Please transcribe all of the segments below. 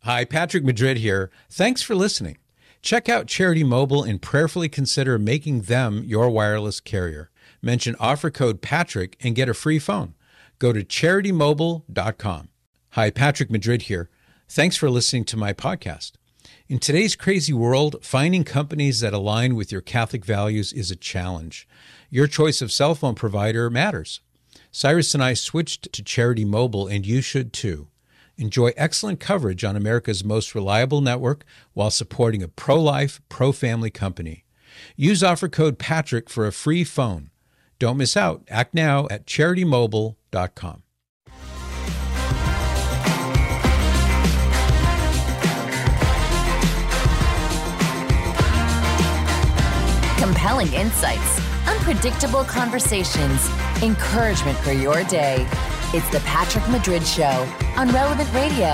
Hi, Patrick Madrid here. Thanks for listening. Check out Charity Mobile and prayerfully consider making them your wireless carrier. Mention offer code Patrick and get a free phone. Go to CharityMobile.com. Hi, Patrick Madrid here. Thanks for listening to my podcast. In today's crazy world, finding companies that align with your Catholic values is a challenge. Your choice of cell phone provider matters. Cyrus and I switched to Charity Mobile, and you should too. Enjoy excellent coverage on America's most reliable network while supporting a pro-life, pro-family company. Use offer code Patrick for a free phone. Don't miss out. Act now at CharityMobile.com. Compelling insights, unpredictable conversations, encouragement for your day. It's the Patrick Madrid Show on Relevant Radio.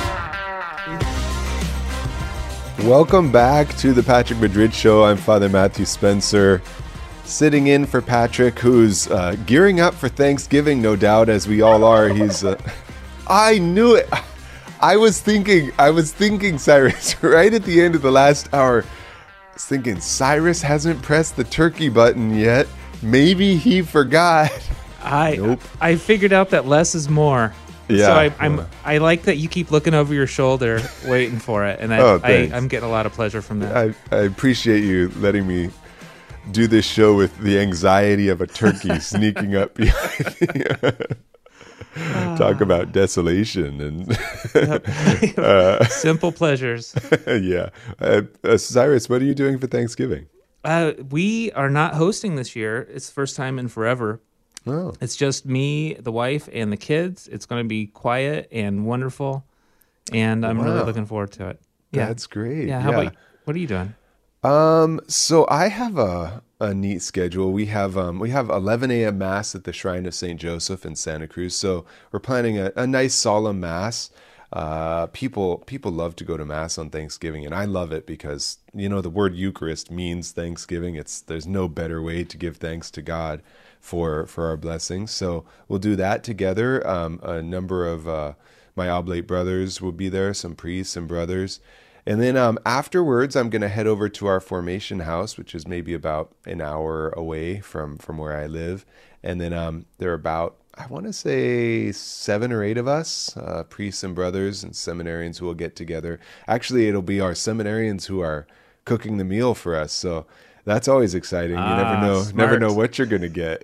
Welcome back to the Patrick Madrid Show. I'm Father Matthew Spencer, sitting in for Patrick, who's gearing up for Thanksgiving, no doubt, as we all are. He's, I knew it. I was thinking, Cyrus, right at the end of the last hour. I was thinking, Cyrus hasn't pressed the turkey button yet. Maybe he forgot. Nope. I figured out that less is more. Yeah. So I like that you keep looking over your shoulder, waiting for it, and I'm getting a lot of pleasure from that. I appreciate you letting me do this show with the anxiety of a turkey sneaking up behind me. Talk about desolation and simple pleasures. Yeah. Cyrus, what are you doing for Thanksgiving? We are not hosting this year. It's the first time in forever. Oh. It's just me, the wife, and the kids. It's going to be quiet and wonderful, and I'm really looking forward to it. Yeah, that's great. Yeah, how about you? What are you doing? So I have a neat schedule. We have 11 a.m. Mass at the Shrine of St. Joseph in Santa Cruz. So we're planning a nice solemn Mass. People love to go to Mass on Thanksgiving, and I love it because, the word Eucharist means Thanksgiving. There's no better way to give thanks to God for our blessings. So we'll do that together. A number of my oblate brothers will be there, some priests and brothers. And then afterwards, I'm going to head over to our formation house, which is maybe about an hour away from where I live. And then there are about, I want to say 7 or 8 of us, priests and brothers and seminarians who will get together. Actually, it'll be our seminarians who are cooking the meal for us. So that's always exciting. You never know what you're going to get.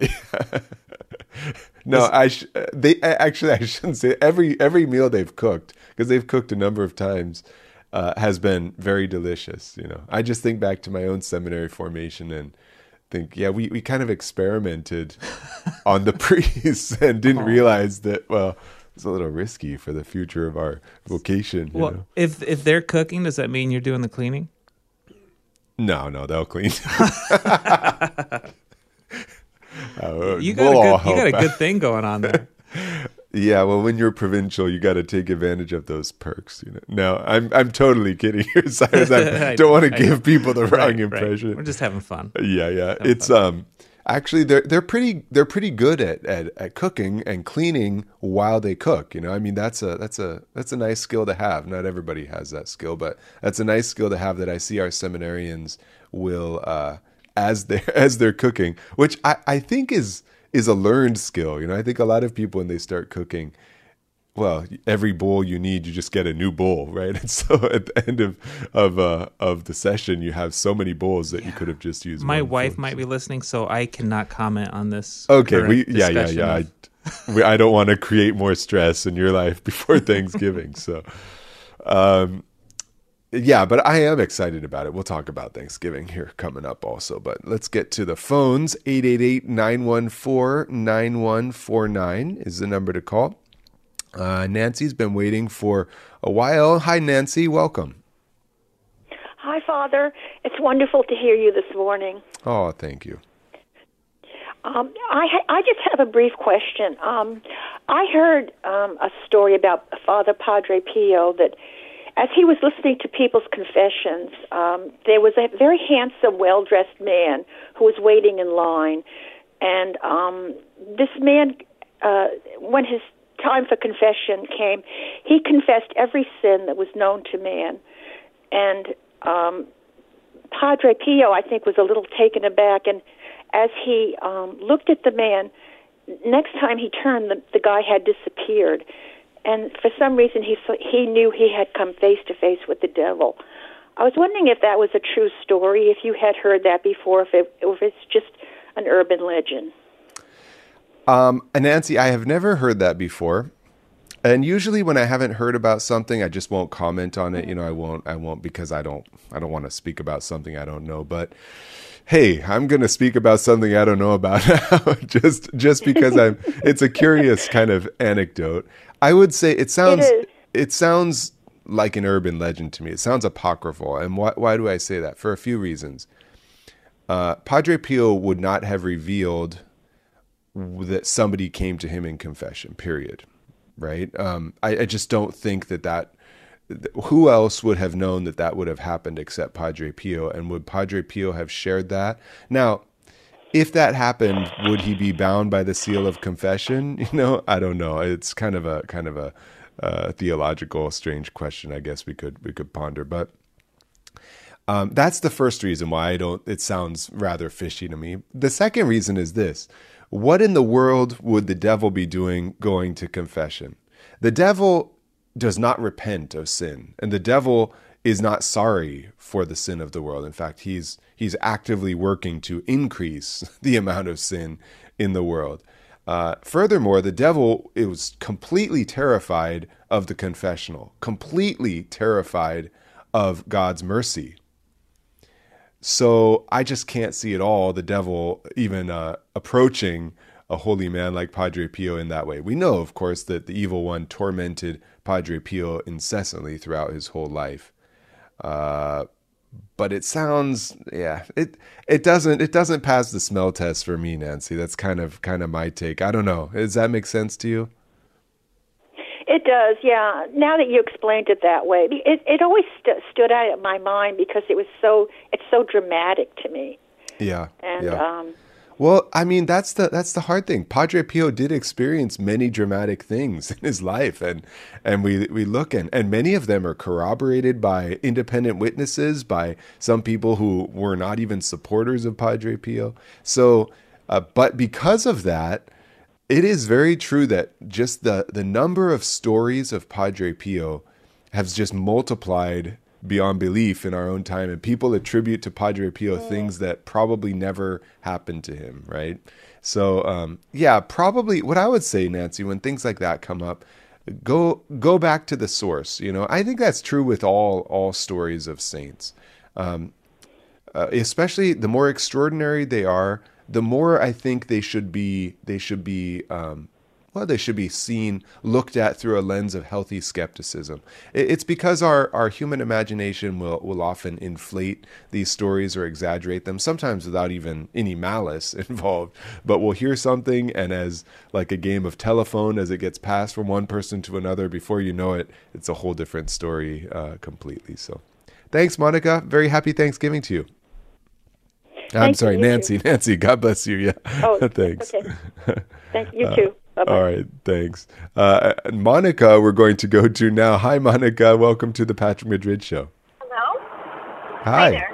No, I shouldn't say every meal they've cooked, because they've cooked a number of times, has been very delicious. I just think back to my own seminary formation and think, we kind of experimented on the priests and didn't realize that, it's a little risky for the future of our vocation. If they're cooking, does that mean you're doing the cleaning? No, they'll clean. You got a good thing going on there. Yeah, well, when you're provincial, you got to take advantage of those perks. No, I'm totally kidding here, Cyrus. I don't want to give people the wrong impression. Right. We're just having fun. Yeah. It's actually they're pretty good at cooking and cleaning while they cook. That's a nice skill to have. Not everybody has that skill, but that's a nice skill to have that I see our seminarians will as they're cooking, which I think is a learned skill. I think a lot of people, when they start cooking, every bowl you need, you just get a new bowl, right? And so at the end of the session, you have so many bowls that you could have just used. My wife might be listening, so I cannot comment on this. Okay, I don't want to create more stress in your life before Thanksgiving. So, but I am excited about it. We'll talk about Thanksgiving here coming up also. But let's get to the phones. 888-914-9149 is the number to call. Nancy's been waiting for a while. Hi, Nancy. Welcome. Hi, Father. It's wonderful to hear you this morning. Oh, thank you. I just have a brief question. I heard a story about Father Padre Pio that as he was listening to people's confessions, there was a very handsome, well-dressed man who was waiting in line. And this man, when his time for confession came, he confessed every sin that was known to man. And Padre Pio, I think, was a little taken aback. And as he looked at the man, next time he turned, the guy had disappeared. And for some reason, he knew he had come face to face with the devil. I was wondering if that was a true story, if you had heard that before, if it's just an urban legend. Nancy, I have never heard that before. And usually when I haven't heard about something, I just won't comment on it. I won't because I don't want to speak about something I don't know. But hey, I'm going to speak about something I don't know about now, just because it's a curious kind of anecdote. I would say it sounds like an urban legend to me. It sounds apocryphal. And why do I say that? For a few reasons. Padre Pio would not have revealed that somebody came to him in confession, period. Right? I just don't think that who else would have known that would have happened except Padre Pio? And would Padre Pio have shared that? Now, if that happened, would he be bound by the seal of confession? I don't know. It's kind of a theological, strange question, I guess we could ponder. But that's the first reason why it sounds rather fishy to me. The second reason is this. What in the world would the devil be doing going to confession? The devil does not repent of sin, and the devil is not sorry for the sin of the world. In fact, he's actively working to increase the amount of sin in the world. Furthermore, the devil was completely terrified of the confessional, completely terrified of God's mercy. So I just can't see at all the devil even approaching a holy man like Padre Pio in that way. We know, of course, that the evil one tormented Padre Pio incessantly throughout his whole life. But it sounds, it doesn't pass the smell test for me, Nancy. That's kind of my take. I don't know. Does that make sense to you? It does, yeah. Now that you explained it that way, it always stood out in my mind because it's so dramatic to me. Yeah. And yeah. Well, I mean, that's the hard thing. Padre Pio did experience many dramatic things in his life, and we look and many of them are corroborated by independent witnesses, by some people who were not even supporters of Padre Pio. So, but because of that, it is very true that just the number of stories of Padre Pio has just multiplied beyond belief in our own time, and people attribute to Padre Pio things that probably never happened to him, right? So, probably what I would say, Nancy, when things like that come up, go back to the source. I think that's true with all stories of saints, especially the more extraordinary they are. The more I think they should be seen, looked at through a lens of healthy skepticism. It's because our human imagination will often inflate these stories or exaggerate them, sometimes without even any malice involved. But we'll hear something, and as like a game of telephone, as it gets passed from one person to another, before you know it, it's a whole different story completely. So thanks, Monica. Very happy Thanksgiving to you. I'm sorry, Nancy. Too. Nancy, God bless you. Yeah. Oh, thanks. Okay. Thank you too. Bye-bye. All right, thanks. Monica, we're going to go to now. Hi, Monica. Welcome to the Patrick Madrid Show. Hello. Hi. There.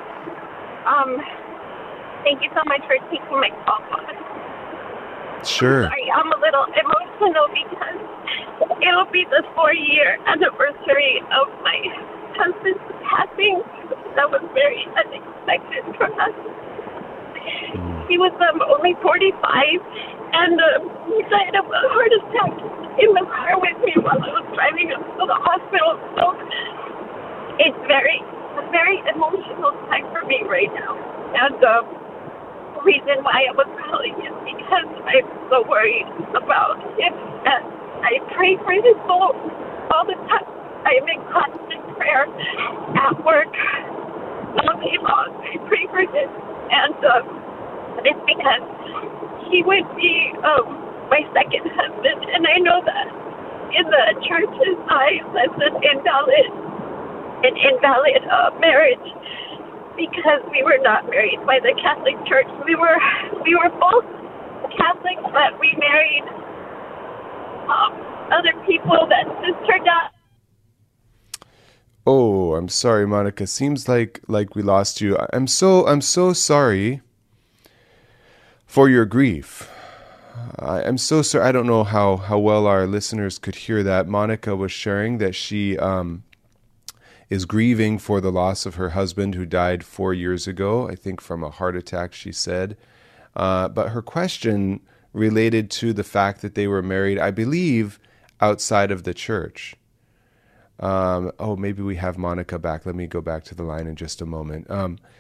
Thank you so much for taking my call. Sure. Sorry, I'm a little emotional because it'll be the 4-year anniversary of my husband's passing. That was very unexpected for us. He was only 45, and he died of a heart attack in the car with me while I was driving him to the hospital. So it's a very emotional time for me right now. And the reason why I was calling is because I'm so worried about him, and I pray for his soul all the time. I am in constant prayer at work. All day long, I pray for him, and it's because he would be my second husband, and I know that in the church's eyes that's an invalid marriage because we were not married by the Catholic Church. We were both Catholic, but we married other people that just turned out. Oh, I'm sorry, Monica. Seems like we lost you. I'm so sorry for your grief. I'm so sorry. I don't know how well our listeners could hear that. Monica was sharing that she is grieving for the loss of her husband who died 4 years ago, I think from a heart attack, she said. But her question related to the fact that they were married, I believe, outside of the church. Maybe we have Monica back. Let me go back to the line in just a moment.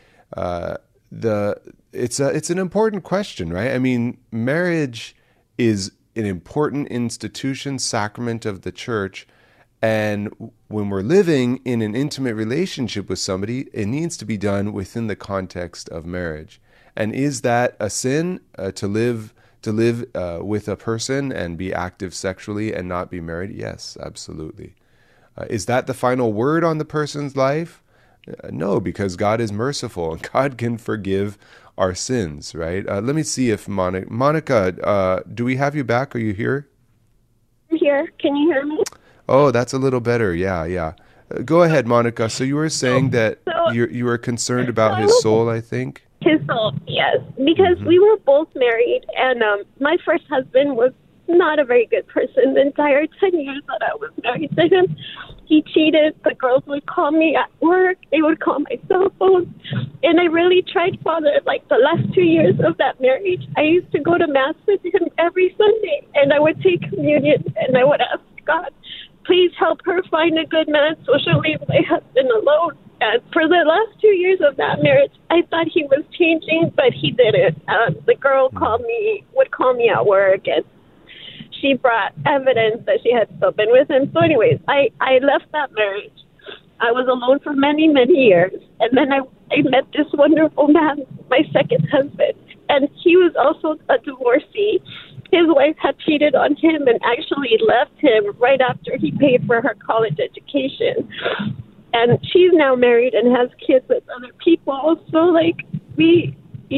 It's an important question, right? I mean, marriage is an important institution, sacrament of the church. And when we're living in an intimate relationship with somebody, it needs to be done within the context of marriage. And is that a sin to live with a person and be active sexually and not be married? Yes, absolutely. Is that the final word on the person's life? No, because God is merciful and God can forgive our sins, right? Let me see if Monica, do we have you back? Are you here? I'm here. Can you hear me? Oh, that's a little better. Yeah. Go ahead, Monica. So you were saying that you were concerned about his soul, I think? His soul, yes. Because we were both married, and my first husband was not a very good person the entire 10 years that I was married to him. He cheated. The girls would call me at work. They would call my cell phone. And I really tried, Father, like the last 2 years of that marriage, I used to go to Mass with him every Sunday, and I would take communion, and I would ask God, please help her find a good man so she'll leave my husband alone. And for the last 2 years of that marriage, I thought he was changing, but he didn't. The girl would call me at work, and she brought evidence that she had still been with him. So anyways, I left that marriage. I was alone for many, many years. And then I met this wonderful man, my second husband. And he was also a divorcee. His wife had cheated on him and actually left him right after he paid for her college education. And she's now married and has kids with other people. So, like, we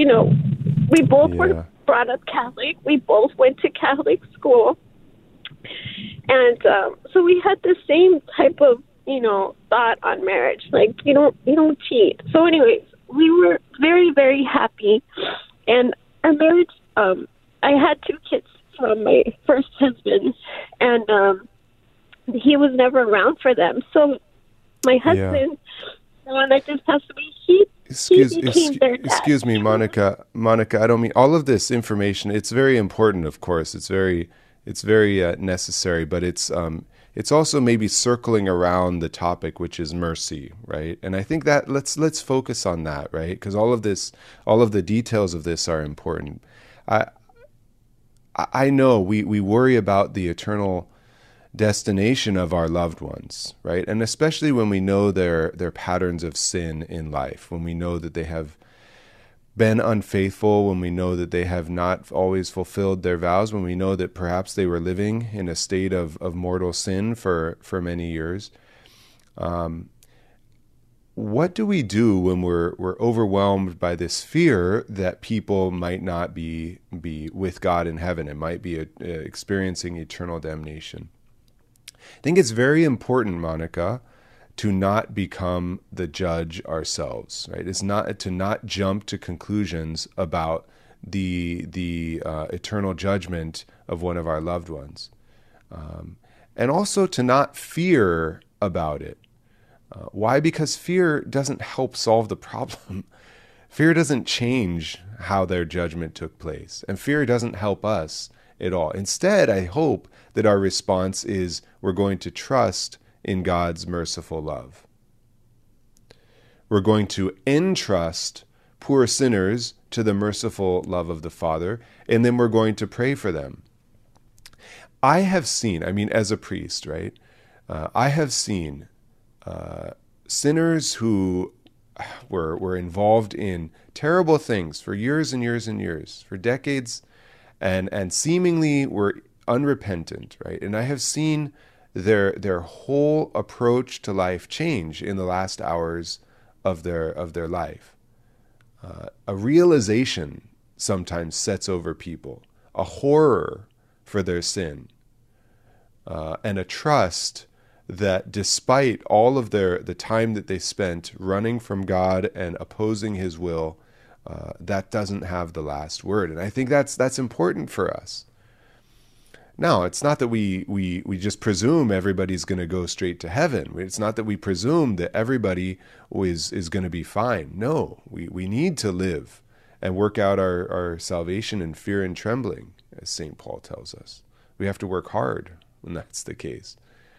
both were brought up Catholic. We both went to Catholic school. And so we had the same type of, thought on marriage. Like, you don't cheat. So anyways, we were very, very happy. And our marriage, I had 2 kids from my first husband, and he was never around for them. So my husband, the one that just passed away, he became their dad. Excuse me, Monica, I don't mean all of this information. It's very important, of course. It's very necessary, but it's also maybe circling around the topic, which is mercy, right? And I think that let's focus on that, right? Because all of the details of this are important. I know we worry about the eternal destination of our loved ones, right? And especially when we know their patterns of sin in life, when we know that they have been unfaithful, when we know that they have not always fulfilled their vows, when we know that perhaps they were living in a state of mortal sin for many years. What do we do when we're overwhelmed by this fear that people might not be with God in heaven and might be experiencing eternal damnation? I think it's very important, Monica, to not become the judge ourselves, right? It's not to not jump to conclusions about the eternal judgment of one of our loved ones, and also to not fear about it. Why? Because fear doesn't help solve the problem. Fear doesn't change how their judgment took place, and fear doesn't help us at all. Instead, I hope that our response is we're going to trust in God's merciful love. We're going to entrust poor sinners to the merciful love of the Father, and then we're going to pray for them. I have seen, as a priest, right? I have seen sinners who were involved in terrible things for years and years and years, for decades, and seemingly were unrepentant, right? And I have seen their whole approach to life change in the last hours of their life. A realization sometimes sets over people, a horror for their sin, and a trust that despite all of the time that they spent running from God and opposing His will, that doesn't have the last word. And I think that's important for us. Now, it's not that we just presume everybody's going to go straight to heaven. It's not that we presume that everybody is going to be fine. No, we need to live and work out our salvation in fear and trembling, as St. Paul tells us. We have to work hard when that's the case.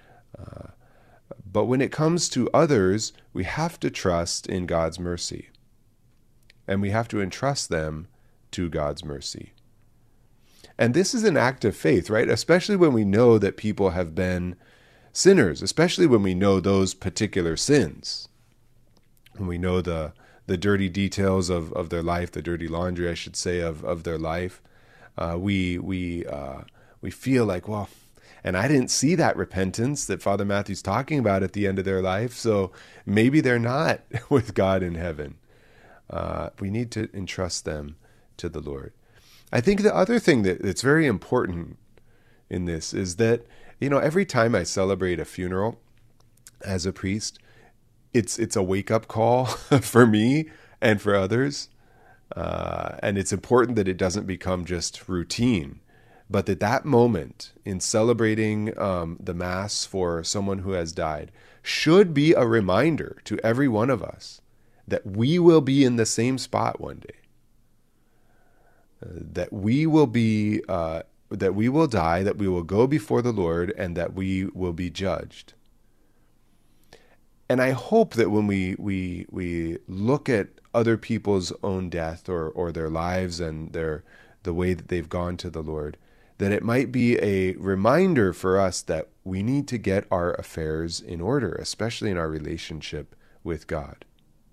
But when it comes to others, we have to trust in God's mercy. And we have to entrust them to God's mercy. And this is an act of faith, right? Especially when we know that people have been sinners, especially when we know those particular sins. When we know the dirty details of their life, the dirty laundry, I should say, of their life. We feel like, well, and I didn't see that repentance that Father Matthew's talking about at the end of their life, so maybe they're not with God in heaven. We need to entrust them to the Lord. I think the other thing that's very important in this is that, every time I celebrate a funeral as a priest, it's a wake-up call for me and for others. And it's important that it doesn't become just routine, but that moment in celebrating the Mass for someone who has died should be a reminder to every one of us that we will be in the same spot one day. That we will be, that we will die, that we will go before the Lord, and that we will be judged. And I hope that when we look at other people's own death or their lives and the way that they've gone to the Lord, that it might be a reminder for us that we need to get our affairs in order, especially in our relationship with God.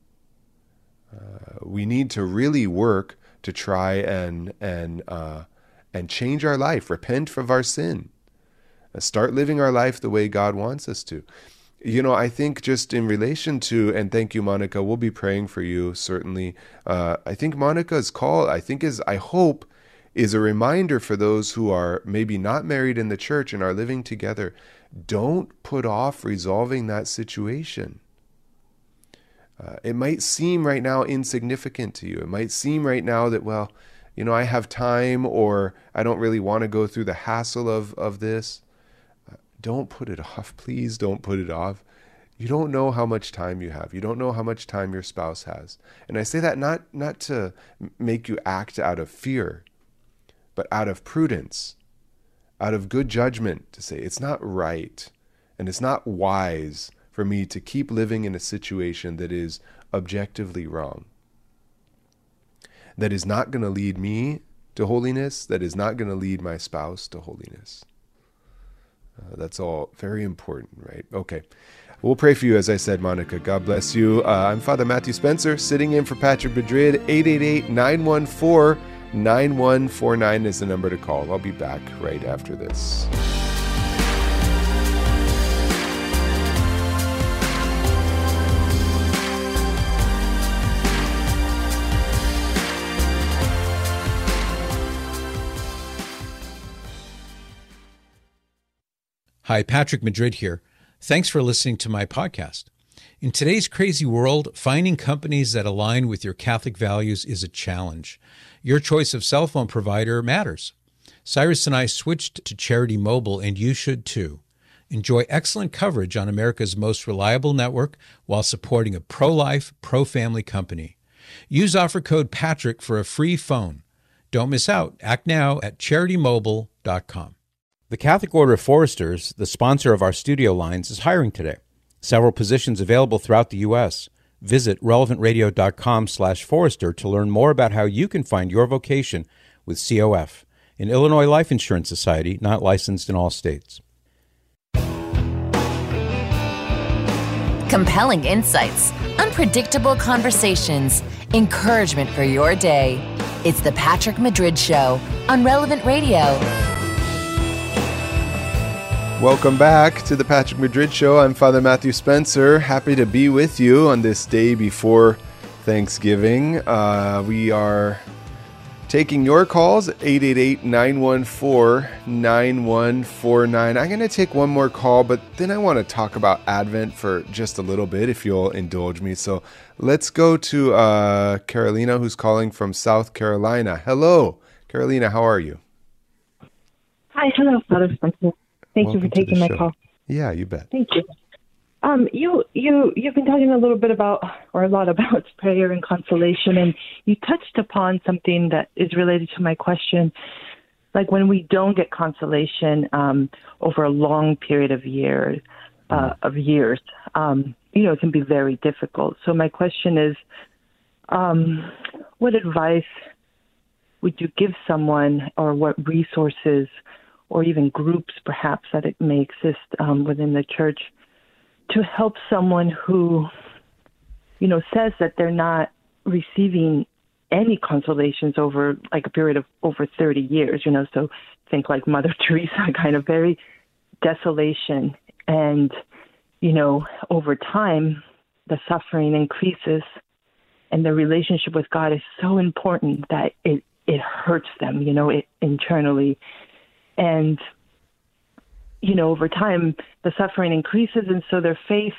We need to really work to try and change our life, repent of our sin, start living our life the way God wants us to. I think just in relation to, and thank you, Monica, we'll be praying for you, certainly. I think Monica's call, I hope, is a reminder for those who are maybe not married in the church and are living together. Don't put off resolving that situation. It might seem right now insignificant to you. It might seem right now that, well, I have time, or I don't really want to go through the hassle of this. Don't put it off. Please don't put it off. You don't know how much time you have. You don't know how much time your spouse has. And I say that not to make you act out of fear, but out of prudence, out of good judgment, to say it's not right and it's not wise for me to keep living in a situation that is objectively wrong, that is not going to lead me to holiness, that is not going to lead my spouse to holiness. That's all very important, right? Okay. We'll pray for you, as I said, Monica. God bless you. I'm Father Matthew Spencer, sitting in for Patrick Madrid. 888-914-9149 is the number to call. I'll be back right after this. Hi, Patrick Madrid here. Thanks for listening to my podcast. In today's crazy world, finding companies that align with your Catholic values is a challenge. Your choice of cell phone provider matters. Cyrus and I switched to Charity Mobile, and you should too. Enjoy excellent coverage on America's most reliable network while supporting a pro-life, pro-family company. Use offer code PATRICK for a free phone. Don't miss out. Act now at CharityMobile.com. The Catholic Order of Foresters, the sponsor of our studio lines, is hiring today. Several positions available throughout the U.S. Visit relevantradio.com/forester to learn more about how you can find your vocation with COF, an Illinois Life Insurance Society not licensed in all states. Compelling insights, unpredictable conversations, encouragement for your day. It's the Patrick Madrid Show on Relevant Radio. Welcome back to the Patrick Madrid Show. I'm Father Matthew Spencer. Happy to be with you on this day before Thanksgiving. We are Taking your calls, 888-914-9149. I'm going to take one more call, but then I want to talk about Advent for just a little bit, if you'll indulge me. So let's go to Carolina, who's calling from South Carolina. Hello, Carolina, how are you? Hi, hello, Father Spencer. Thank you for taking my call. Yeah, you bet. Thank you. You've been talking a lot about prayer and consolation, and you touched upon something that is related to my question. Like when we don't get consolation over a long period of years, it can be very difficult. So my question is, what advice would you give someone, or what resources, or even groups perhaps that it may exist within the church, to help someone who, says that they're not receiving any consolations over like a period of over 30 years, so think like Mother Teresa, kind of very desolation. And, over time, the suffering increases, and the relationship with God is so important that it hurts them, internally. And, over time, the suffering increases, and so their faith,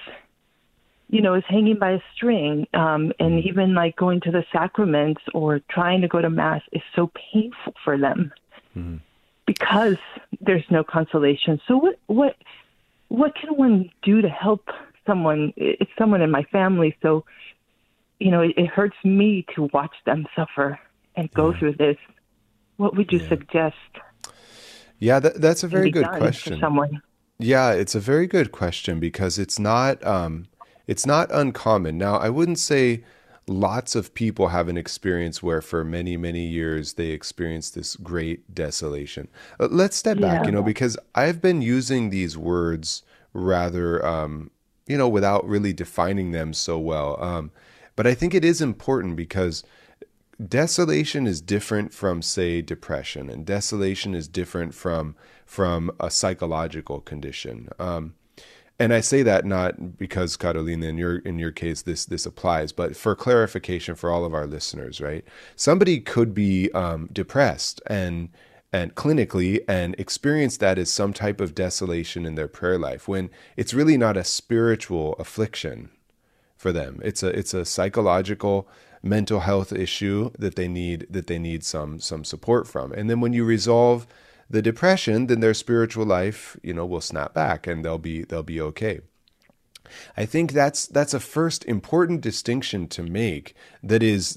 is hanging by a string. And even like going to the sacraments or trying to go to Mass is so painful for them because there's no consolation. So what can one do to help someone? It's someone in my family, so, it hurts me to watch them suffer and go through this. What would you suggest? Yeah, that's a very good question. For someone. Yeah, it's a very good question because it's not uncommon. Now, I wouldn't say lots of people have an experience where for many, many years they experience this great desolation. Let's step back, because I've been using these words rather, without really defining them so well. But I think it is important because desolation is different from, say, depression, and desolation is different from a psychological condition. And I say that not because, Carolina, in your case, this applies, but for clarification for all of our listeners, right? Somebody could be depressed and clinically and experience that as some type of desolation in their prayer life, when it's really not a spiritual affliction for them. It's a psychological mental health issue that they need some support from. And then when you resolve the depression, then their spiritual life, will snap back and they'll be okay. I think that's a first important distinction to make that is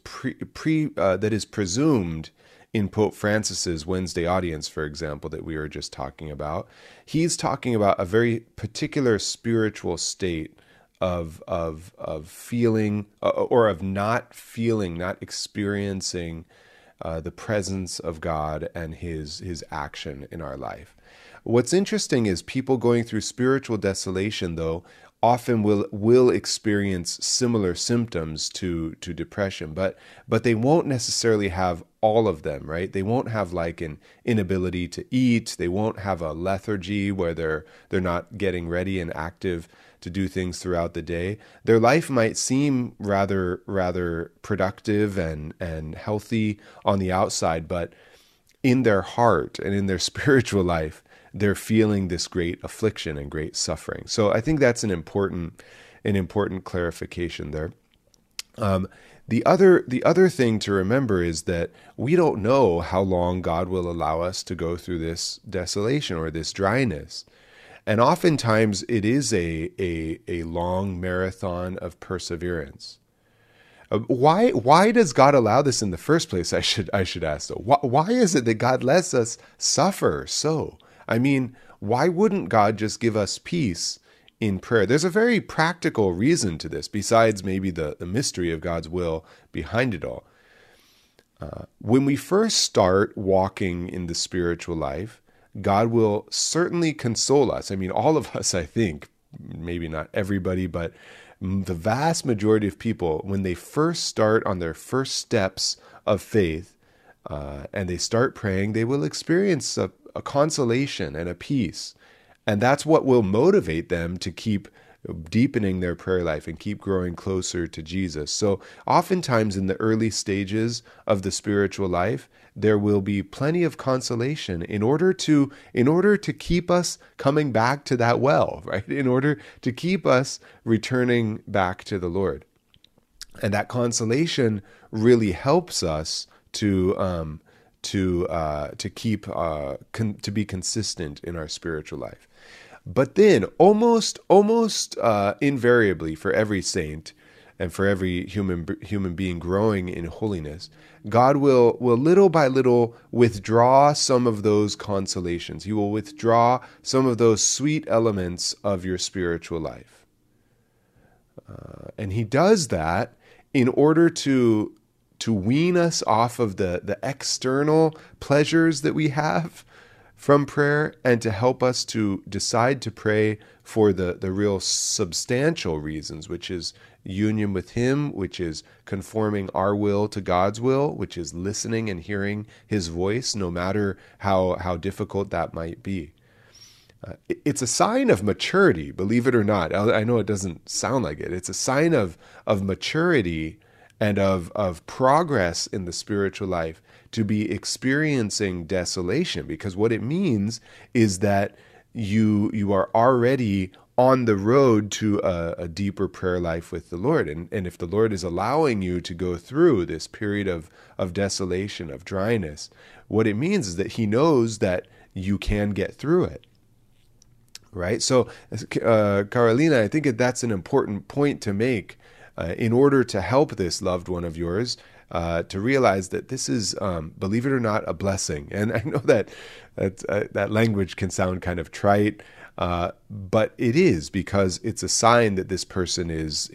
presumed in Pope Francis's Wednesday audience, for example, that we were just talking about. He's talking about a very particular spiritual state of feeling or of not experiencing the presence of God and his action in our life. What's interesting is people going through spiritual desolation, though, often will experience similar symptoms to depression, but they won't necessarily have all of them, right? They won't have like an inability to eat. They won't have a lethargy where they're not getting ready and active to do things throughout the day. Their life might seem rather productive and healthy on the outside, but in their heart and in their spiritual life, they're feeling this great affliction and great suffering. So I think that's an important clarification there. The other thing to remember is that we don't know how long God will allow us to go through this desolation or this dryness. And oftentimes it is a long marathon of perseverance. Why does God allow this in the first place? I should ask though. Why is it that God lets us suffer so? I mean, why wouldn't God just give us peace in prayer? There's a very practical reason to this, besides maybe the mystery of God's will behind it all. When we first start walking in the spiritual life, God will certainly console us. I mean, all of us, I think, maybe not everybody, but the vast majority of people, when they first start on their first steps of faith and they start praying, they will experience a consolation and a peace. And that's what will motivate them to keep deepening their prayer life and keep growing closer to Jesus. So oftentimes in the early stages of the spiritual life, there will be plenty of consolation in order to keep us coming back to that well, right? In order to keep us returning back to the Lord. And that consolation really helps us to be consistent in our spiritual life. But then almost invariably for every saint and for every human being growing in holiness, God will little by little withdraw some of those consolations. He will withdraw some of those sweet elements of your spiritual life. And he does that in order to wean us off of the external pleasures that we have from prayer, and to help us to decide to pray for the real substantial reasons, which is union with him, which is conforming our will to God's will, which is listening and hearing his voice, no matter how difficult that might be. It's a sign of maturity, believe it or not. I know it doesn't sound like it. It's a sign of maturity and of progress in the spiritual life to be experiencing desolation, because what it means is that you are already on the road to a deeper prayer life with the Lord. And if the Lord is allowing you to go through this period of desolation, of dryness, what it means is that he knows that you can get through it. Right? So, Carolina, I think that's an important point to make in order to help this loved one of yours to realize that this is, believe it or not, a blessing. And I know that language can sound kind of trite, but it is, because it's a sign that this person is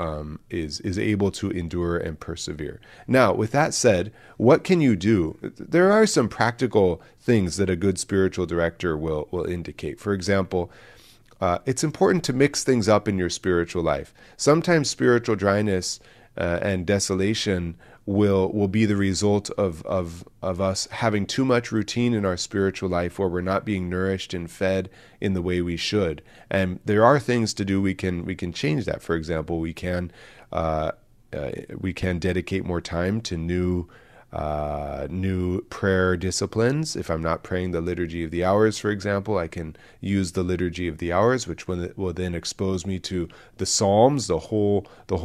able to endure and persevere. Now, with that said, what can you do? There are some practical things that a good spiritual director will indicate. For example, it's important to mix things up in your spiritual life. Sometimes spiritual dryness and desolation will be the result of us having too much routine in our spiritual life, where we're not being nourished and fed in the way we should. And there are things to do. We can change that. For example, we can dedicate more time to new prayer disciplines. If I'm not praying the Liturgy of the Hours, for example, I can use the Liturgy of the Hours, which will then expose me to the Psalms, the whole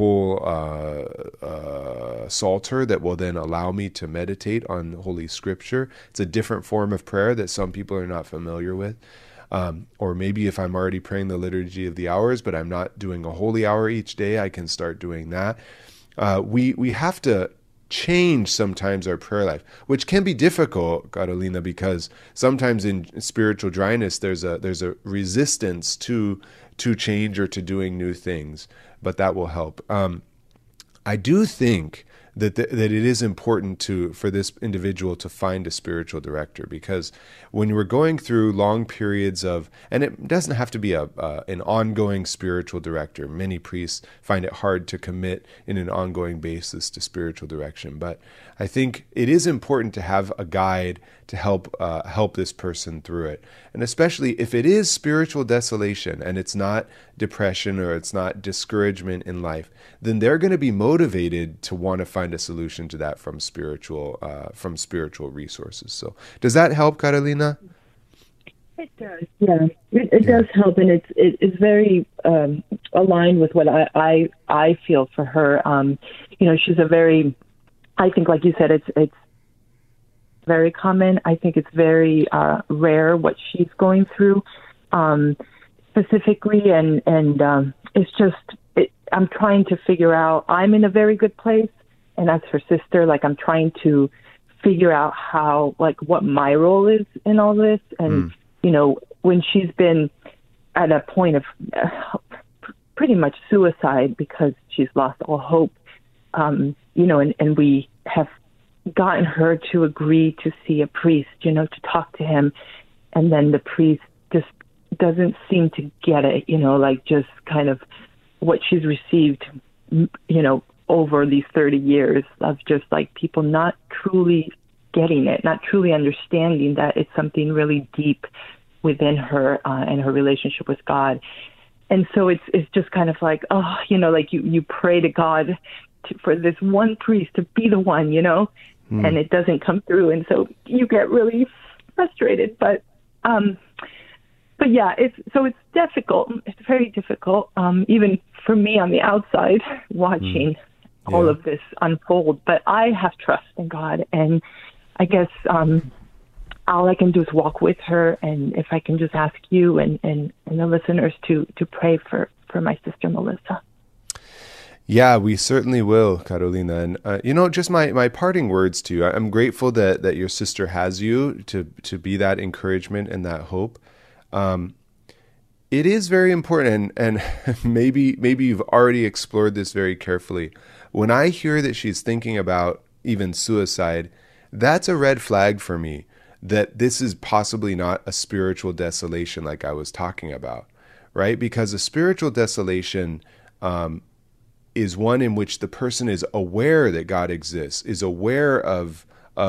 Psalter, that will then allow me to meditate on Holy Scripture. It's a different form of prayer that some people are not familiar with. Or maybe if I'm already praying the Liturgy of the Hours, but I'm not doing a Holy Hour each day, I can start doing that. We have to change sometimes our prayer life, which can be difficult, Carolina, because sometimes in spiritual dryness there's a resistance to change or to doing new things, but that will help. I do think that it is important for this individual to find a spiritual director, because when we're going through long periods of, and it doesn't have to be an ongoing spiritual director. Many priests find it hard to commit in an ongoing basis to spiritual direction, but I think it is important to have a guide to help this person through it. And especially if it is spiritual desolation and it's not depression or it's not discouragement in life, then they're going to be motivated to want to find a solution to that from spiritual resources. So does that help, Carolina? It does, yeah. It does help, and it's very aligned with what I feel for her. She's a very, I think, like you said, it's very common. I think it's very rare what she's going through specifically, and it's just I'm trying to figure out. I'm in a very good place, and as her sister, I'm trying to figure out how, what my role is in all this, and when she's been at a point of pretty much suicide because she's lost all hope, and we have gotten her to agree to see a priest, to talk to him. And then the priest just doesn't seem to get it, just kind of what she's received, over these 30 years of just people not truly getting it, not truly understanding that it's something really deep within her and her relationship with God. And so it's just kind of like, oh, like you pray to God for this one priest to be the one, and it doesn't come through. And so you get really frustrated. But yeah, it's difficult. It's very difficult, even for me on the outside watching all of this unfold. But I have trust in God, and I guess all I can do is walk with her. And if I can just ask you and the listeners to pray for my sister Melissa. Yeah, we certainly will, Carolina. And, just my parting words to you. I'm grateful that your sister has you to be that encouragement and that hope. It is very important, and maybe you've already explored this very carefully. When I hear that she's thinking about even suicide, that's a red flag for me, that this is possibly not a spiritual desolation like I was talking about, right? Because a spiritual desolation is one in which the person is aware that God exists, is aware of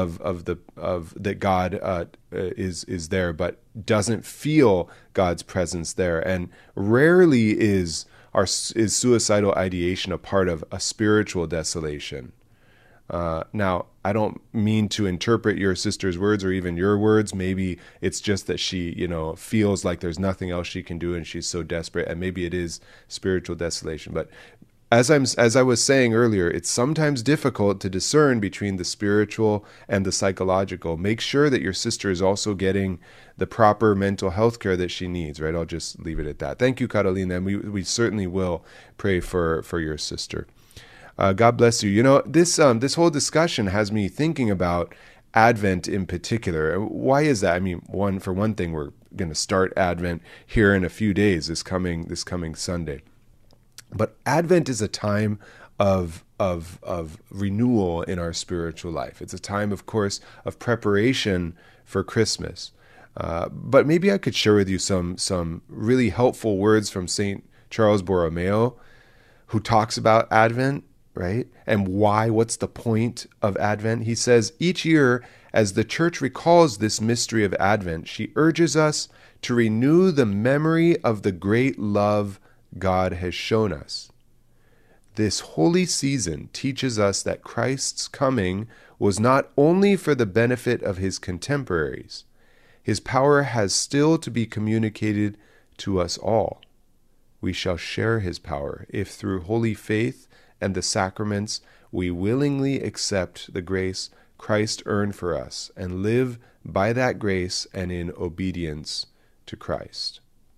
that God is there, but doesn't feel God's presence there. And rarely is suicidal ideation a part of a spiritual desolation. Now, I don't mean to interpret your sister's words or even your words. Maybe it's just that she, feels like there's nothing else she can do and she's so desperate, and maybe it is spiritual desolation. But as I was saying earlier, it's sometimes difficult to discern between the spiritual and the psychological. Make sure that your sister is also getting the proper mental health care that she needs, right? I'll just leave it at that. Thank you, Carolina, and we certainly will pray for your sister. God bless you. This whole discussion has me thinking about Advent in particular. Why is that? I mean, for one thing, we're going to start Advent here in a few days, this coming Sunday. But Advent is a time of renewal in our spiritual life. It's a time, of course, of preparation for Christmas. But maybe I could share with you some really helpful words from St. Charles Borromeo, who talks about Advent, right? And what's the point of Advent? He says, each year, as the Church recalls this mystery of Advent, she urges us to renew the memory of the great love God has shown us. This holy season teaches us that Christ's coming was not only for the benefit of his contemporaries. His power has still to be communicated to us all. We shall share his power if through holy faith and the sacraments we willingly accept the grace Christ earned for us and live by that grace and in obedience to Christ.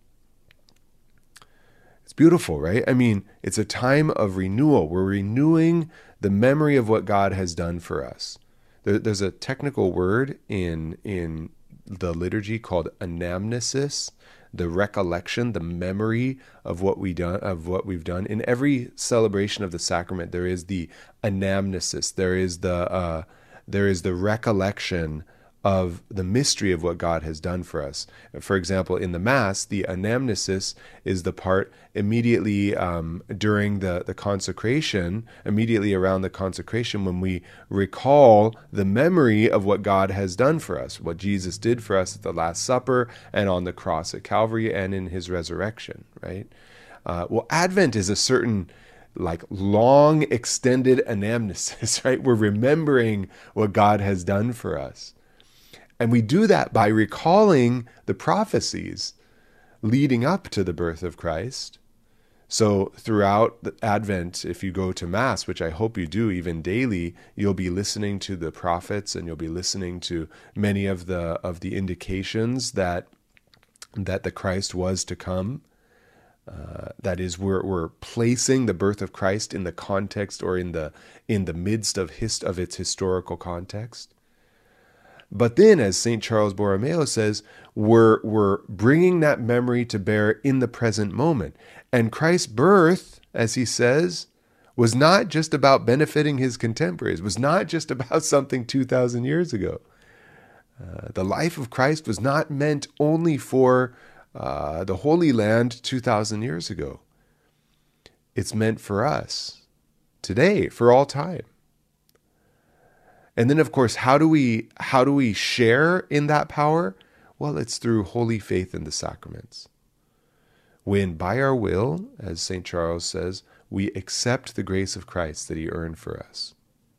It's beautiful, right? I mean, it's a time of renewal. We're renewing the memory of what God has done for us. There's a technical word in the liturgy called anamnesis, the recollection, the memory of what we've done. In every celebration of the sacrament, there is the anamnesis. There is the recollection of the mystery of what God has done for us. For example, in the Mass, the anamnesis is the part immediately during the consecration, immediately around the consecration, when we recall the memory of what God has done for us, what Jesus did for us at the Last Supper and on the cross at Calvary and in his resurrection, right? Advent is a certain long extended anamnesis, right? We're remembering what God has done for us. And we do that by recalling the prophecies leading up to the birth of Christ. So throughout the Advent, if you go to Mass, which I hope you do even daily, you'll be listening to the prophets and you'll be listening to many of the indications that the Christ was to come. That is, we're placing the birth of Christ in the context or in the midst of its historical context. But then, as St. Charles Borromeo says, we're bringing that memory to bear in the present moment. And Christ's birth, as he says, was not just about benefiting his contemporaries, was not just about something 2,000 years ago. The life of Christ was not meant only for the Holy Land 2,000 years ago. It's meant for us today, for all time. And then, of course, how do we share in that power? Well, it's through holy faith in the sacraments. when by our will, as St. Charles says, we accept the grace of Christ that he earned for us.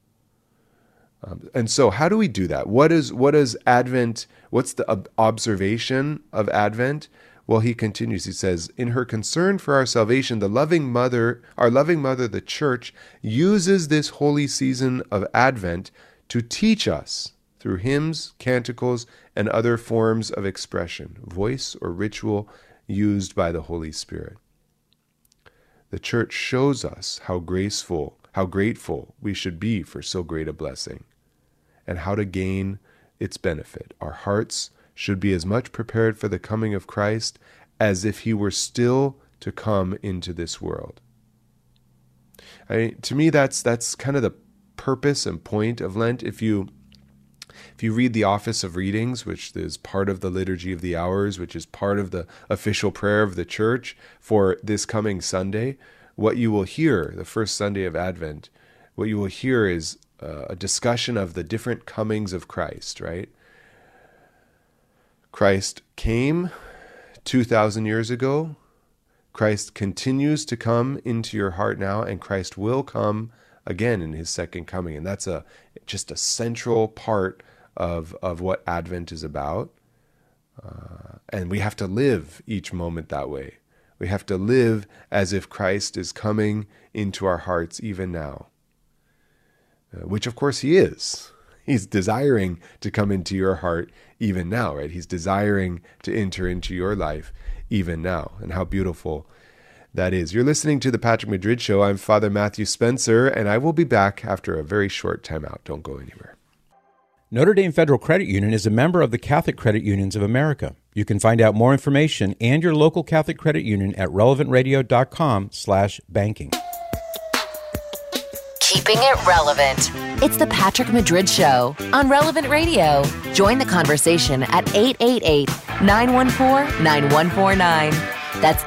And so how do we do that? What is Advent? What's the observation of Advent? Well, he continues. He says, in her concern for our salvation, our loving mother, the Church, uses this holy season of Advent to teach us through hymns, canticles, and other forms of expression, voice or ritual used by the Holy Spirit. The Church shows us how grateful we should be for so great a blessing, and how to gain its benefit. Our hearts should be as much prepared for the coming of Christ as if he were still to come into this world. To me, that's kind of the purpose and point of Lent. If you read the Office of Readings, which is part of the Liturgy of the Hours, which is part of the official prayer of the Church for this coming Sunday, what you will hear, the first Sunday of Advent, what you will hear is a discussion of the different comings of Christ, right? Christ came 2,000 years ago. Christ continues to come into your heart now, and Christ will come again in his second coming. And that's just a central part of what Advent is about. And we have to live each moment that way. We have to live as if Christ is coming into our hearts even now. Which of course he is. He's desiring to come into your heart even now, right? He's desiring to enter into your life even now. And how beautiful that is. You're listening to The Patrick Madrid Show. I'm Father Matthew Spencer, and I will be back after a very short time out. Don't go anywhere. Notre Dame Federal Credit Union is a member of the Catholic Credit Unions of America. You can find out more information and your local Catholic Credit Union at relevantradio.com/banking. Keeping it relevant. It's the Patrick Madrid Show on Relevant Radio. Join the conversation at 888-914-9149. That's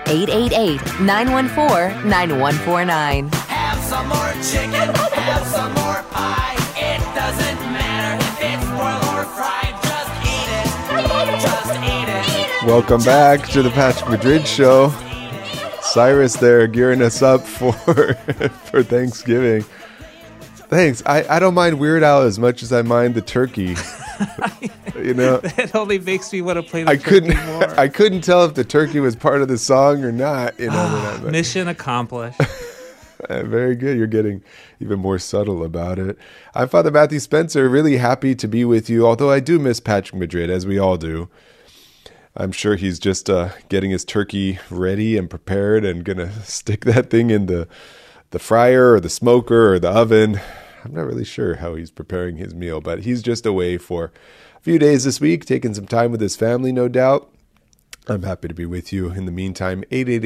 888-914-9149. Have some more chicken, have some more pie. It doesn't matter if it's spoiled or fried. Just eat it. Just eat it. Welcome back to the Patrick Madrid Show. Cyrus there gearing us up for Thanksgiving. Thanks. I don't mind Weird Al as much as I mind the turkey. You know, It only makes me want to play the turkey more. I couldn't tell if the turkey was part of the song or not. You know, Mission accomplished. Very good. You're getting even more subtle about it. I'm Father Matthew Spencer, really happy to be with you, although I do miss Patrick Madrid, as we all do. I'm sure he's just getting his turkey ready and prepared and going to stick that thing in the fryer or the smoker or the oven. I'm not really sure how he's preparing his meal, but he's just away for a few days this week, taking some time with his family, no doubt. I'm happy to be with you. In the meantime,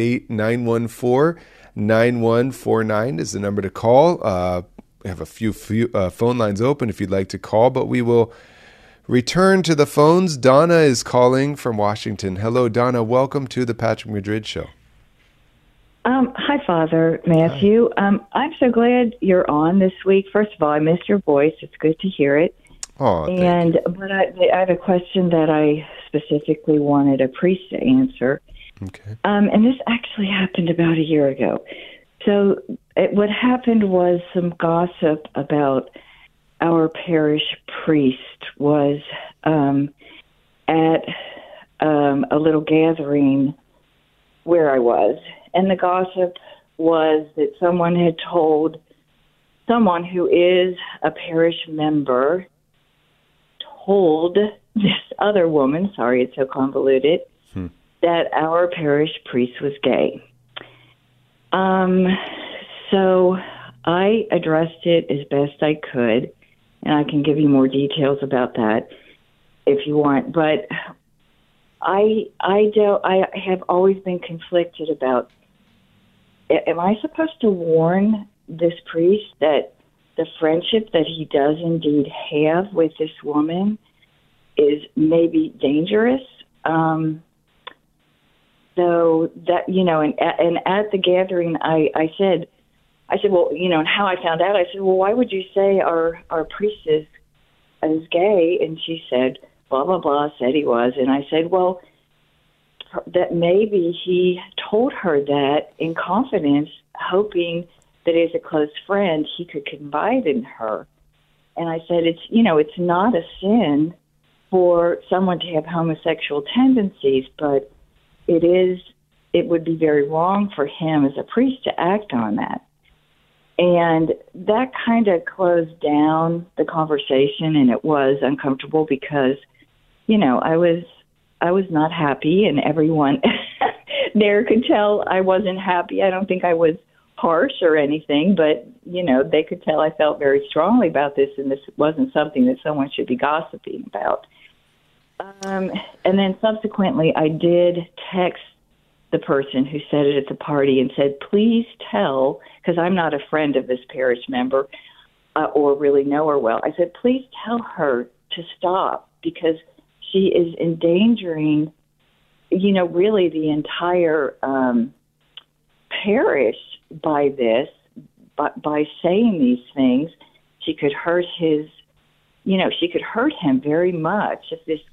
888-914-9149 is the number to call. We have a few phone lines open if you'd like to call, but we will return to the phones. Donna is calling from Washington. Hello, Donna. Welcome to the Patrick Madrid Show. Hi, Father Matthew. Hi. I'm so glad you're on this week. First of all, I missed your voice. It's good to hear it. Oh, but I have a question that I specifically wanted a priest to answer. Okay. And this actually happened about a year ago. So what happened was some gossip about our parish priest was at a little gathering where I was. And the gossip was that someone had told someone who is a parish member, told this other woman, sorry it's so convoluted, that our parish priest was gay. So I addressed it as best I could, and I can give you more details about that if you want. But I have always been conflicted about, am I supposed to warn this priest that the friendship that he does indeed have with this woman is maybe dangerous? So that, you know, and at the gathering, I said, well, you know, and how I found out, I said, well, why would you say our priest is gay? And she said, blah, blah, blah, said he was. And I said, well, that maybe he told her that in confidence, hoping that as a close friend he could confide in her. And I said, it's not a sin for someone to have homosexual tendencies, but it would be very wrong for him as a priest to act on that. And that kind of closed down the conversation, and it was uncomfortable because, I was not happy, and everyone there could tell I wasn't happy. I don't think I was harsh or anything, but, they could tell I felt very strongly about this, and this wasn't something that someone should be gossiping about. And then subsequently, I did text the person who said it at the party and said, please tell, because I'm not a friend of this parish member or really know her well. I said, please tell her to stop, because she is endangering, really the entire parish by this, by saying these things. She could hurt she could hurt him very much if this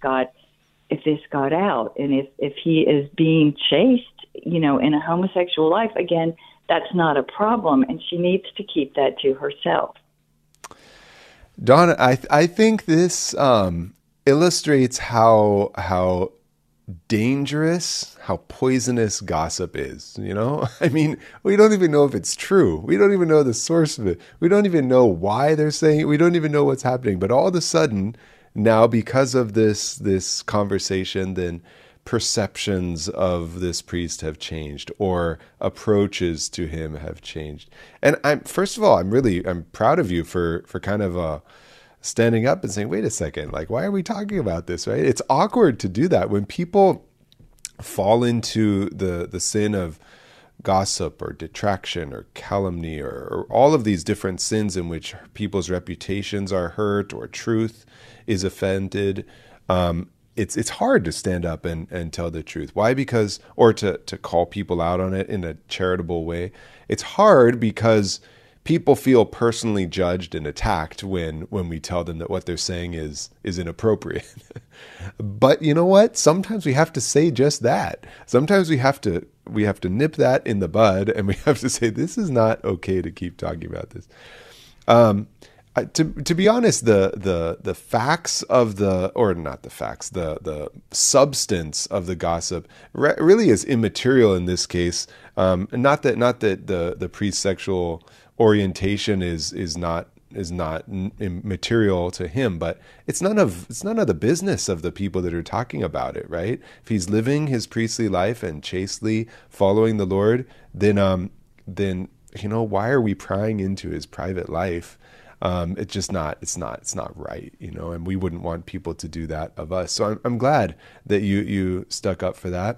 got out. And if he is being chased, in a homosexual life, again, that's not a problem, and she needs to keep that to herself. Donna, I think this illustrates how dangerous, how poisonous gossip is. I mean, we don't even know if it's true. We don't even know the source of it. We don't even know why they're saying it. We don't even know what's happening. But all of a sudden, now because of this conversation, then perceptions of this priest have changed, or approaches to him have changed. And first of all, I'm proud of you for kind of standing up and saying, wait a second, like, why are we talking about this, right? It's awkward to do that when people fall into the sin of gossip or detraction or calumny or all of these different sins in which people's reputations are hurt or truth is offended. It's hard to stand up and tell the truth. Why? Because, or to call people out on it in a charitable way. It's hard because people feel personally judged and attacked when we tell them that what they're saying is inappropriate. But you know what? Sometimes we have to say just that. Sometimes we have to nip that in the bud, and we have to say, this is not okay to keep talking about this. To be honest, the facts of the substance of the gossip really is immaterial in this case. Not that the priest's sexual orientation is not immaterial to him, but it's none of the business of the people that are talking about it, right? If he's living his priestly life and chastely following the Lord, then why are we prying into his private life? It's not right, and we wouldn't want people to do that of us. So I'm glad that you stuck up for that.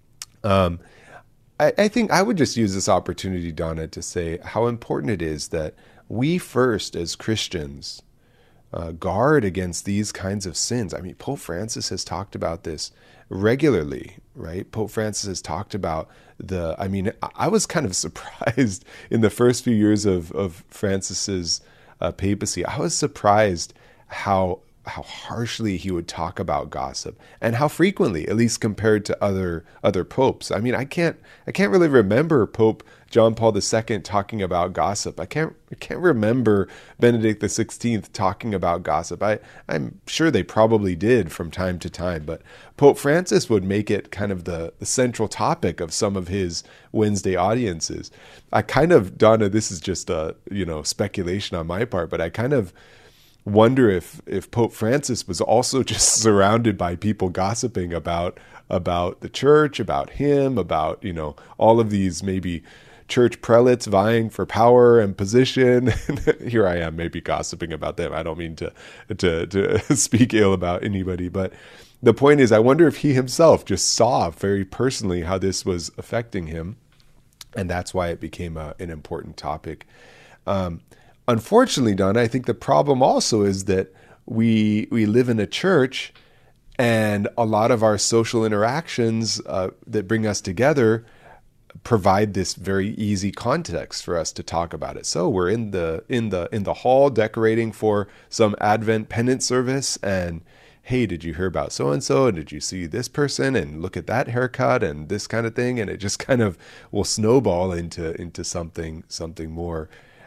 I think I would just use this opportunity, Donna, to say how important it is that we first, as Christians, guard against these kinds of sins. I mean, Pope Francis has talked about this regularly, right? Pope Francis has talked about I was kind of surprised in the first few years of Francis's papacy. I was surprised how harshly he would talk about gossip, and how frequently, at least compared to other popes. I mean, I can't really remember Pope John Paul II talking about gossip. I can't remember Benedict XVI talking about gossip. I'm sure they probably did from time to time, but Pope Francis would make it kind of the central topic of some of his Wednesday audiences. I kind of, Donna, this is just a speculation on my part, but I kind of wonder if Pope Francis was also just surrounded by people gossiping about the church, about him, about all of these maybe church prelates vying for power and position. Here I am, maybe gossiping about them. I don't mean to speak ill about anybody, but the point is, I wonder if he himself just saw very personally how this was affecting him, and that's why it became an important topic. Unfortunately, Donna, I think the problem also is that we live in a church, and a lot of our social interactions that bring us together provide this very easy context for us to talk about it. So we're in the hall decorating for some Advent penance service, and hey, did you hear about so-and-so? And did you see this person? And look at that haircut and this kind of thing. And it just kind of will snowball into something more.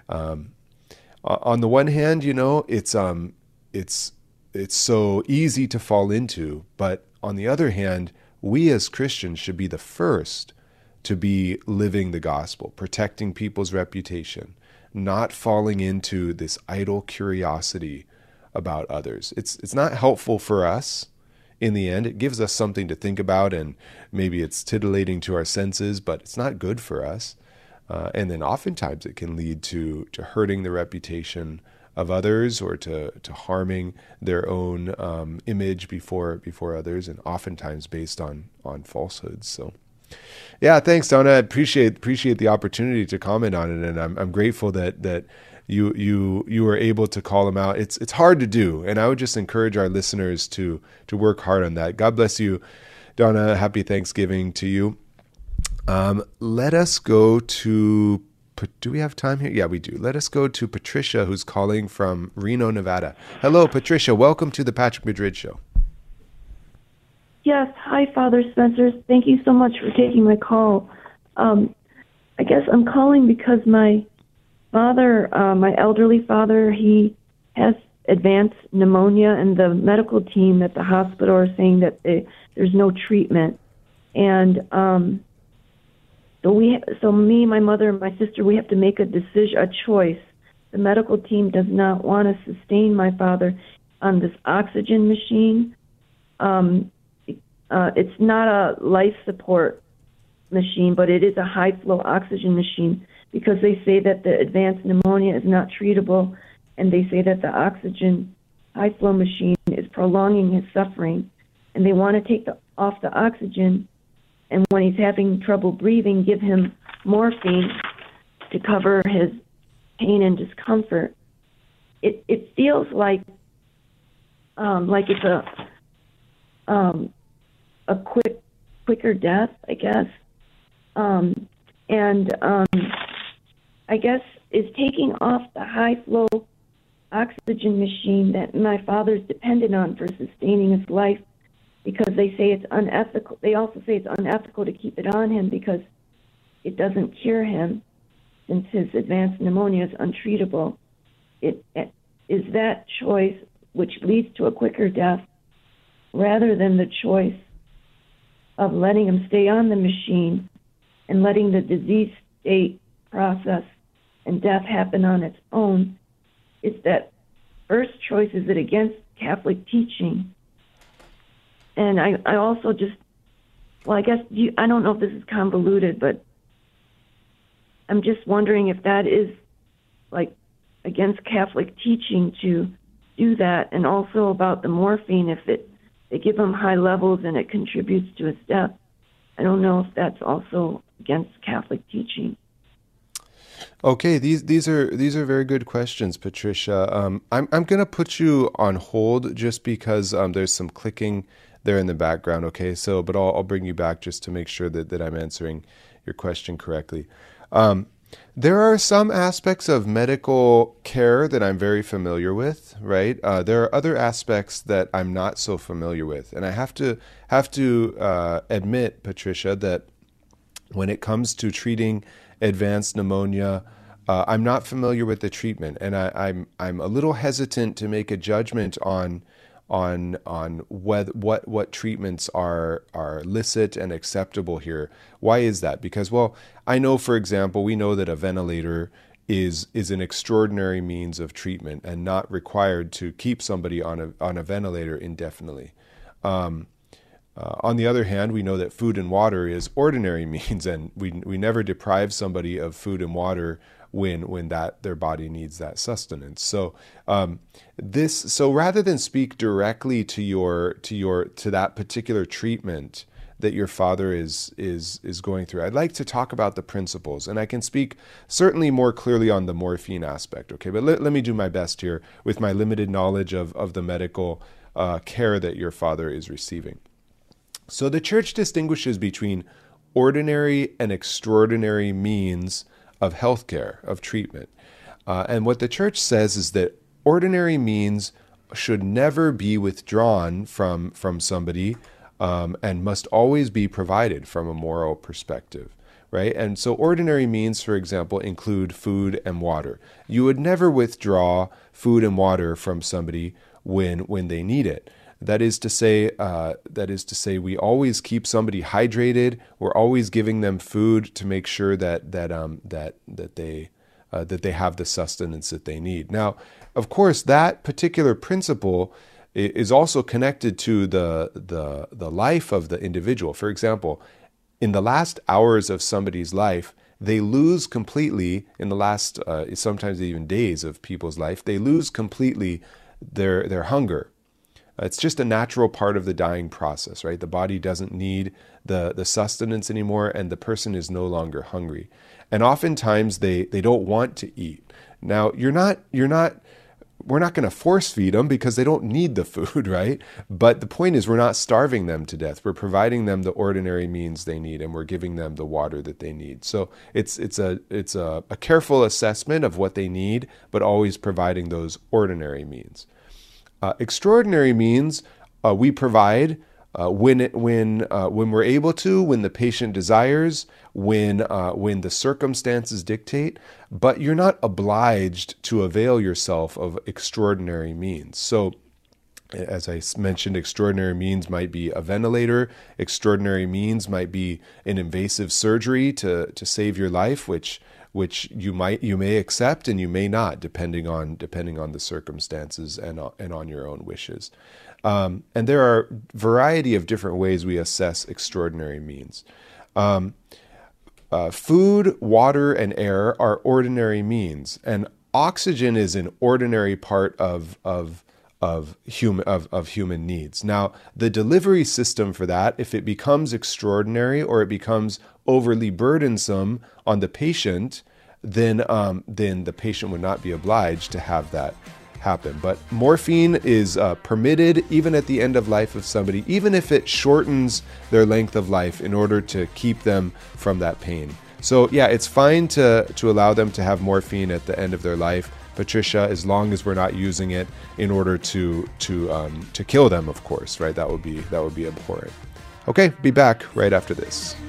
On the one hand, it's so easy to fall into, but on the other hand, we as Christians should be the first to be living the gospel, protecting people's reputation, not falling into this idle curiosity about others. It's not helpful for us in the end. It gives us something to think about, and maybe it's titillating to our senses, but it's not good for us. And then oftentimes it can lead to hurting the reputation of others, or to harming their own image before others, and oftentimes based on falsehoods. So, yeah, thanks, Donna. I appreciate the opportunity to comment on it, and I'm grateful that you were able to call them out. It's hard to do, and I would just encourage our listeners to work hard on that. God bless you, Donna. Happy Thanksgiving to you. Let us go to. Do we have time here? Yeah, we do. Let us go to Patricia, who's calling from Reno, Nevada. Hello, Patricia. Welcome to the Patrick Madrid Show. Yes. Hi, Father Spencer. Thank you so much for taking my call. I guess I'm calling because my father, my elderly father, he has advanced pneumonia, and the medical team at the hospital are saying that there's no treatment. And so me, my mother, and my sister, we have to make a decision, a choice. The medical team does not want to sustain my father on this oxygen machine. It's not a life support machine, but it is a high flow oxygen machine, because they say that the advanced pneumonia is not treatable, and they say that the oxygen high flow machine is prolonging his suffering, and they want to take off the oxygen, and when he's having trouble breathing, give him morphine to cover his pain and discomfort. It feels like it's a quicker death, I guess. I guess is taking off the high flow oxygen machine that my father's dependent on for sustaining his life, because they say it's unethical. They also say it's unethical to keep it on him because it doesn't cure him, since his advanced pneumonia is untreatable. It is that choice which leads to a quicker death, rather than the choice of letting him stay on the machine and letting the disease state process and death happen on its own. Is that first choice, is it against Catholic teaching? And I also just, well, I guess, I don't know if this is convoluted, but I'm just wondering if that is like against Catholic teaching to do that, and also about the morphine, if they give him high levels and it contributes to his death. I don't know if that's also against Catholic teaching. Okay, these are very good questions, Patricia. I'm going to put you on hold just because there's some clicking there in the background. Okay, but I'll bring you back just to make sure that I'm answering your question correctly. There are some aspects of medical care that I'm very familiar with, right? There are other aspects that I'm not so familiar with, and I have to admit, Patricia, that when it comes to treating advanced pneumonia, I'm not familiar with the treatment, and I'm a little hesitant to make a judgment on what treatments are licit and acceptable here. Why is that? Because, well, I know, for example, we know that a ventilator is an extraordinary means of treatment and not required to keep somebody on a ventilator indefinitely. On the other hand, we know that food and water is ordinary means, and we never deprive somebody of food and water when their body needs that sustenance. So rather than speak directly to that particular treatment that your father is going through, I'd like to talk about the principles, and I can speak certainly more clearly on the morphine aspect. Okay, but let me do my best here with my limited knowledge of the medical care that your father is receiving. So the Church distinguishes between ordinary and extraordinary means of healthcare, of treatment. And what the Church says is that ordinary means should never be withdrawn from somebody, and must always be provided from a moral perspective, right? And so ordinary means, for example, include food and water. You would never withdraw food and water from somebody when they need it. That is to say, we always keep somebody hydrated. We're always giving them food to make sure that they have the sustenance that they need. Now, of course, that particular principle is also connected to the life of the individual. For example, in the last hours of somebody's life, they lose completely, in the last sometimes even days of people's life, they lose completely their hunger. It's just a natural part of the dying process, right? The body doesn't need the sustenance anymore, and the person is no longer hungry. And oftentimes they don't want to eat. Now, we're not going to force feed them because they don't need the food, right? But the point is, we're not starving them to death. We're providing them the ordinary means they need, and we're giving them the water that they need. So it's a careful assessment of what they need, but always providing those ordinary means. Extraordinary means we provide when we're able to, when the patient desires, when the circumstances dictate, but you're not obliged to avail yourself of extraordinary means. So, as I mentioned, extraordinary means might be a ventilator. Extraordinary means might be an invasive surgery to save your life, which you may accept and you may not, depending on the circumstances and on your own wishes. And there are a variety of different ways we assess extraordinary means. Food, water, and air are ordinary means, and oxygen is an ordinary part of human needs. Now, the delivery system for that, if it becomes extraordinary or it becomes overly burdensome on the patient, then the patient would not be obliged to have that happen. But morphine is permitted even at the end of life of somebody, even if it shortens their length of life in order to keep them from that pain. So yeah, it's fine to allow them to have morphine at the end of their life, Patricia, as long as we're not using it in order to kill them, of course, right? That would be abhorrent. Okay, be back right after this.